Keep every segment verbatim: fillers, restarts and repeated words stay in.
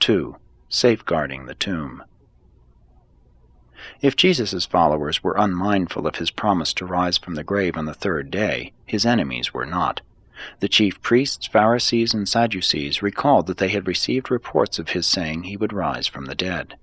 two. Safeguarding the tomb. If Jesus' followers were unmindful of his promise to rise from the grave on the third day, his enemies were not. The chief priests, Pharisees, and Sadducees recalled that they had received reports of his saying he would rise from the dead.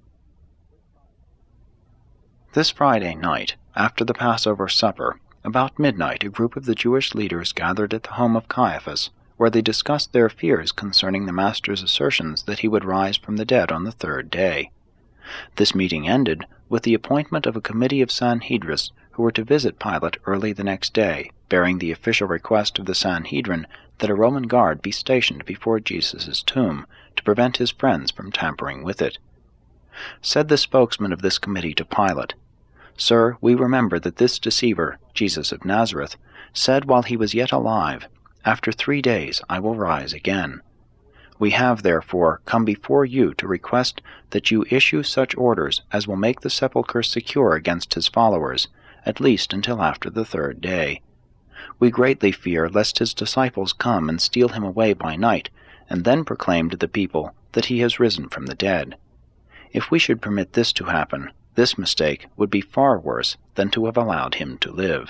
This Friday night, after the Passover supper, about midnight a group of the Jewish leaders gathered at the home of Caiaphas, where they discussed their fears concerning the Master's assertions that he would rise from the dead on the third day. This meeting ended with the appointment of a committee of Sanhedrists who were to visit Pilate early the next day, bearing the official request of the Sanhedrin that a Roman guard be stationed before Jesus' tomb to prevent his friends from tampering with it. Said the spokesman of this committee to Pilate, "Sir, we remember that this deceiver, Jesus of Nazareth, said while he was yet alive, 'After three days I will rise again.' We have, therefore, come before you to request that you issue such orders as will make the sepulchre secure against his followers, at least until after the third day. We greatly fear lest his disciples come and steal him away by night, and then proclaim to the people that he has risen from the dead. If we should permit this to happen, this mistake would be far worse than to have allowed him to live."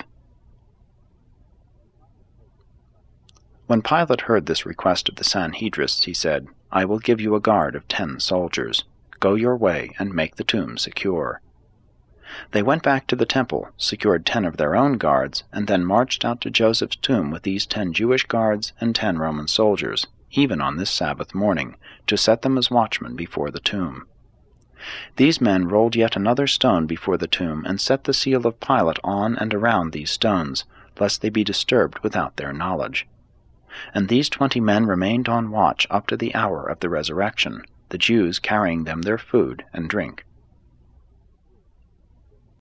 When Pilate heard this request of the Sanhedrists, he said, "I will give you a guard of ten soldiers. Go your way and make the tomb secure." They went back to the temple, secured ten of their own guards, and then marched out to Joseph's tomb with these ten Jewish guards and ten Roman soldiers, even on this Sabbath morning, to set them as watchmen before the tomb. These men rolled yet another stone before the tomb and set the seal of Pilate on and around these stones, lest they be disturbed without their knowledge. And these twenty men remained on watch up to the hour of the resurrection, the Jews carrying them their food and drink.